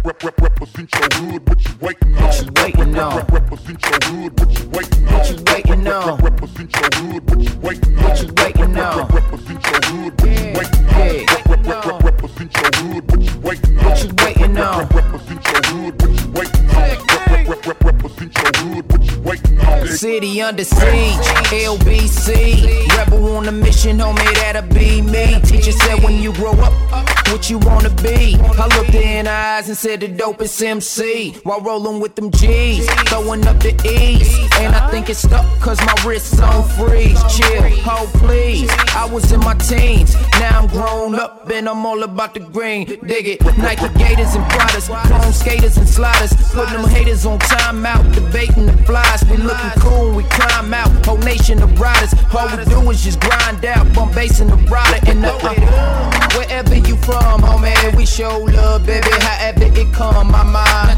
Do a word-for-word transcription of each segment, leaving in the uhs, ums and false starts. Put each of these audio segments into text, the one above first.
rep, rep, rep, represent your hood, what you waiting on? What you waiting on? Rep, rep, represent your hood, what you waiting on? What you waiting on? Represent your hood, what you waiting on? What you waiting on? Represent your hood, what you waiting on? Rep, rep, rep, represent your hood, what you waiting on? What you waiting on? Represent your hood, what you waiting on? Rep, rep, rep, represent your hood, what you waiting on? City under siege, L B C, rebel on a mission, homie, that'll be me. Teacher said when you grow up, what you wanna be? I looked her in the eyes and said the dopest M C, while rolling with them G's, throwing up the E's. And I think it's stuck cause my wrist's on freeze. Chill, hold please, I was in my teens, now I'm grown up and I'm all about the green. Dig it, Nike Gators and Pradas, chrome skaters and sliders, putting them haters on timeout, debating the flies. We looking cool when we climb out, whole nation of riders. All we do is just grind out, bump bass in the rider. And the, uh, wherever you from, homie, we show love, baby, however it come, my mind.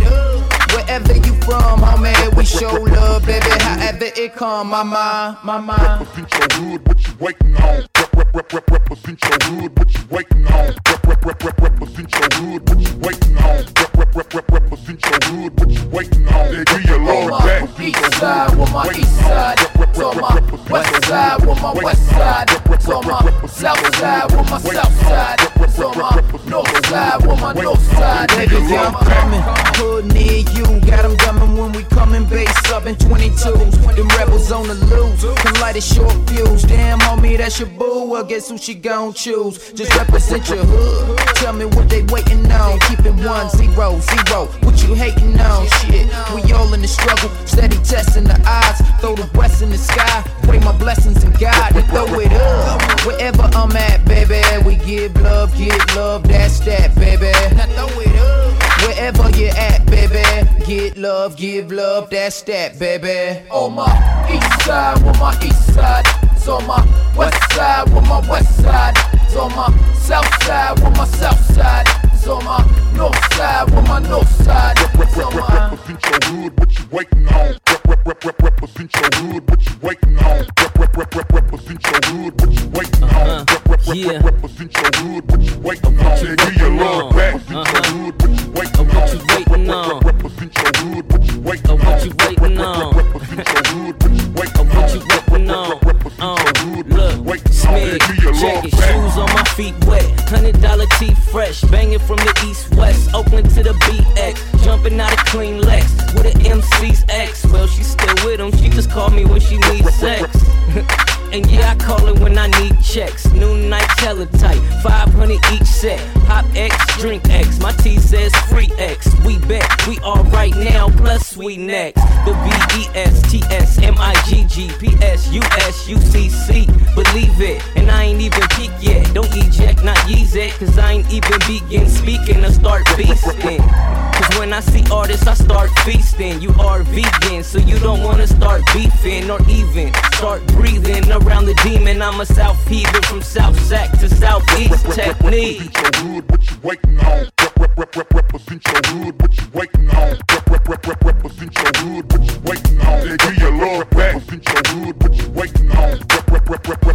Wherever you from, homie, we show love, baby, however it come, my mind, my mind. Represent your hood, what you waiting on? Rep, rep, rep, rep, represent your hood, what you waiting on? Rep, rep, rep, rep, represent your hood, what you waiting on? Rep, rep, rep, rep, represent your hood, what you waiting on? Yeah, give your Lord back. East side with my east side, to my west side with my west side, to my south side with my south side, to my north side with my north side. Nigga, yeah, I'm coming, hood near you, got them coming when we coming, bass up in twenty-twos. Them rebels on the loose, can light a short fuse. Damn, homie, that's your boo, well, guess who she gon' choose? Just represent your hood, tell me what they waiting on. Keep it one, zero, zero, what you hating on? Shit, we all in the struggle, steady testing the odds. Throw the west in the sky, pray my blessings in God and throw it up. Wherever I'm at, baby, we give love, give love, that's that, baby. Now throw it up. Wherever you're at, baby, get love, give love, that's that, baby. On my east side with my east side, it's on my west side with my west side, it's on my south side with my south side, it's on my north side with my north side, it's on my. Represent your hood, what you waiting on? Rep, rep, rep, rep, represent your hood, what you waiting on? Rep, rep, rep, rep, represent your hood, what you waiting on? Rep, rep, rep, rep, represent your hood, what you waiting on? Yeah, give your Lord back. Represent your hood, what you waiting on? What you waiting on? Represent your hood, what you waiting on? What you waiting on? Represent your hood, what you waiting on? What you waiting on? Um, look, Smith, check it, shoes on my feet wet, hundred dollar teeth fresh, banging from the east west, Oakland to the B X, jumping out of clean Lex with an M C's ex. Well, she's still with him, she just called me when she needs sex. And yeah, I call it when I need checks. Noon night teletype, five hundred each set. Hop X, drink X. My T says free X. We bet we all right now, plus we next. The V E S T S M I G G P S U S U C C. Believe it, and I ain't even peak yet. Don't eject, not Yeezy, cause I ain't even begin speaking or start feasting. Cause when I see artists, I start feasting. You are vegan, so you don't wanna start beefing or even start breathing around the demon. I'm a South heathen from South Sac to Southeast technique. Represent your hood, what you waiting on? Rep, rep, rep, rep, represent your hood, what you waiting on? Rep, rep, rep, rep, represent your hood, what you waiting on? Yeah, give your Lord back. Represent your hood, what you waiting on? Rep, rep, rep, rep,